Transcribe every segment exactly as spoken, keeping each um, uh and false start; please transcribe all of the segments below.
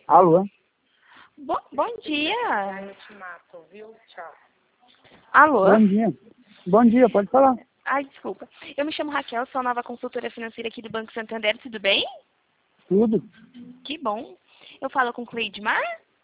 Alô? Bo bom dia. Eu te mato, viu? Tchau. Alô? Bom dia. Bom dia, pode falar. Ai, desculpa. Eu me chamo Raquel, sou a nova consultora financeira aqui do Banco Santander, tudo bem? Tudo? Que bom. Eu falo com Cleidmar?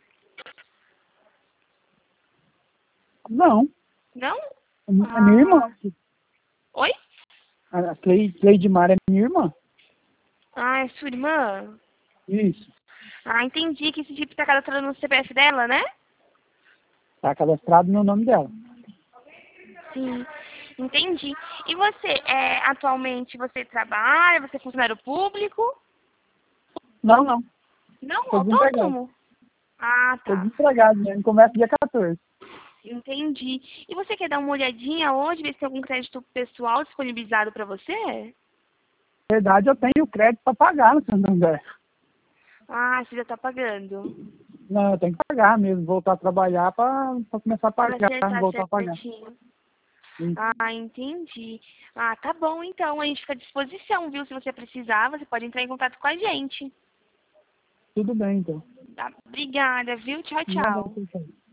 Não. Não? É minha irmã. Oi? A Clei- Cleidmar é minha irmã. Ah, é sua irmã? Isso. Ah, entendi que esse tipo tá cadastrado no C P F dela, né? Tá cadastrado no nome dela. Sim, entendi. E você, é, atualmente, você trabalha, você é funcionário público? Não, não. Não, Tô desempregado. autônomo? Ah, Tô tá. desempregado mesmo. Começa dia quatorze. Entendi. E você quer dar uma olhadinha hoje, ver se tem algum crédito pessoal disponibilizado para você? Na verdade, eu tenho crédito para pagar no Santander. Ah, você já está pagando. Não, eu tenho que pagar mesmo. Voltar a trabalhar para começar a Para pagar. acertar Voltar a pagar. certinho. Sim. Ah, entendi. Ah, tá bom então. A gente fica à disposição, viu? Se você precisar, você pode entrar em contato com a gente. Tudo bem, então. Tá? Obrigada, viu? Tchau, Nada, tchau. não tem